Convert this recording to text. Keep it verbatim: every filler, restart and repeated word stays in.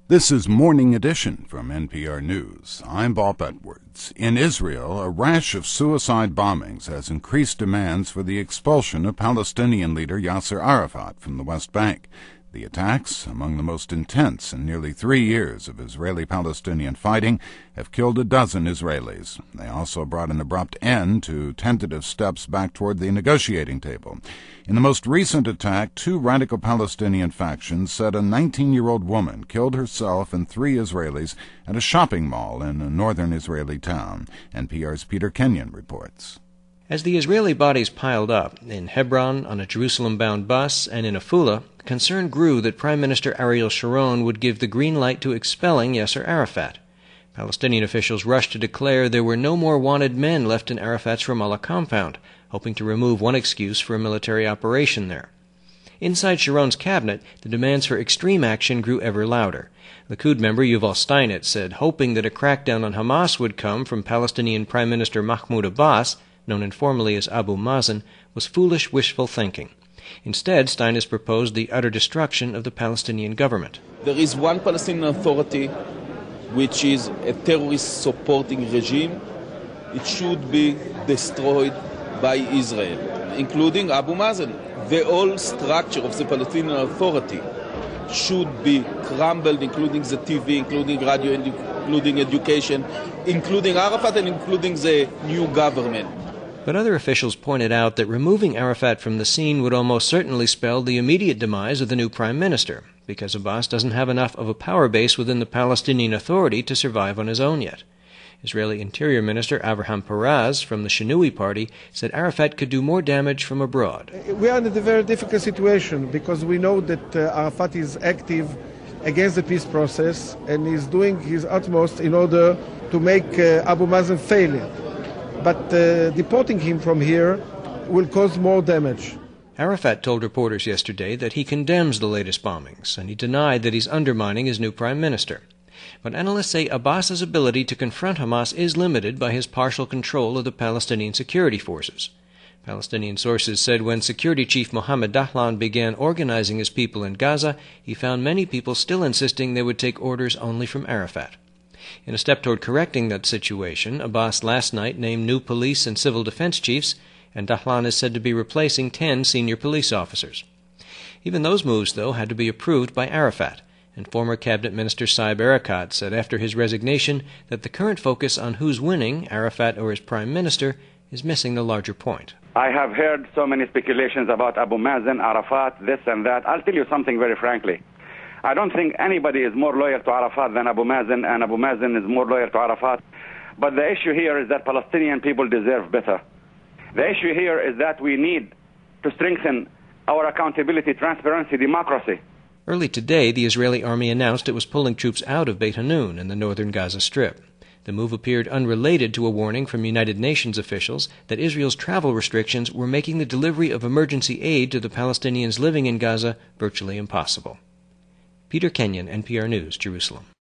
This is Morning Edition from N P R News. I'm Bob Edwards. In Israel, a rash of suicide bombings has increased demands for the expulsion of Palestinian leader Yasser Arafat from the West Bank. The attacks, among the most intense in nearly three years of Israeli-Palestinian fighting, have killed a dozen Israelis. They also brought an abrupt end to tentative steps back toward the negotiating table. In the most recent attack, two radical Palestinian factions said a nineteen-year-old woman killed herself and three Israelis at a shopping mall in a northern Israeli town. N P R's Peter Kenyon reports. As the Israeli bodies piled up, in Hebron, on a Jerusalem-bound bus, and in Afula, concern grew that Prime Minister Ariel Sharon would give the green light to expelling Yasser Arafat. Palestinian officials rushed to declare there were no more wanted men left in Arafat's Ramallah compound, hoping to remove one excuse for a military operation there. Inside Sharon's cabinet, the demands for extreme action grew ever louder. Likud member Yuval Steinitz said hoping that a crackdown on Hamas would come from Palestinian Prime Minister Mahmoud Abbas, known informally as Abu Mazen, was foolish, wishful thinking. Instead, Steinitz proposed the utter destruction of the Palestinian government. There is one Palestinian Authority which is a terrorist-supporting regime. It should be destroyed by Israel, including Abu Mazen. The whole structure of the Palestinian Authority should be crumbled, including the T V, including radio, including education, including Arafat, and including the new government. But other officials pointed out that removing Arafat from the scene would almost certainly spell the immediate demise of the new prime minister, because Abbas doesn't have enough of a power base within the Palestinian Authority to survive on his own yet. Israeli Interior Minister Avraham Peraz from the Shinui party said Arafat could do more damage from abroad. We are in a very difficult situation because we know that uh, Arafat is active against the peace process and is doing his utmost in order to make uh, Abu Mazen fail. But uh, deporting him from here will cause more damage. Arafat told reporters yesterday that he condemns the latest bombings, and he denied that he's undermining his new prime minister. But analysts say Abbas's ability to confront Hamas is limited by his partial control of the Palestinian security forces. Palestinian sources said when Security Chief Mohammed Dahlan began organizing his people in Gaza, he found many people still insisting they would take orders only from Arafat. In a step toward correcting that situation, Abbas last night named new police and civil defense chiefs, and Dahlan is said to be replacing ten senior police officers. Even those moves, though, had to be approved by Arafat, and former Cabinet Minister Saeb Erekat said after his resignation that the current focus on who's winning, Arafat or his prime minister, is missing the larger point. I have heard so many speculations about Abu Mazen, Arafat, this and that. I'll tell you something very frankly. I don't think anybody is more loyal to Arafat than Abu Mazen, and Abu Mazen is more loyal to Arafat. But the issue here is that Palestinian people deserve better. The issue here is that we need to strengthen our accountability, transparency, democracy. Early today, the Israeli army announced it was pulling troops out of Beit Hanun in the northern Gaza Strip. The move appeared unrelated to a warning from United Nations officials that Israel's travel restrictions were making the delivery of emergency aid to the Palestinians living in Gaza virtually impossible. Peter Kenyon, N P R News, Jerusalem.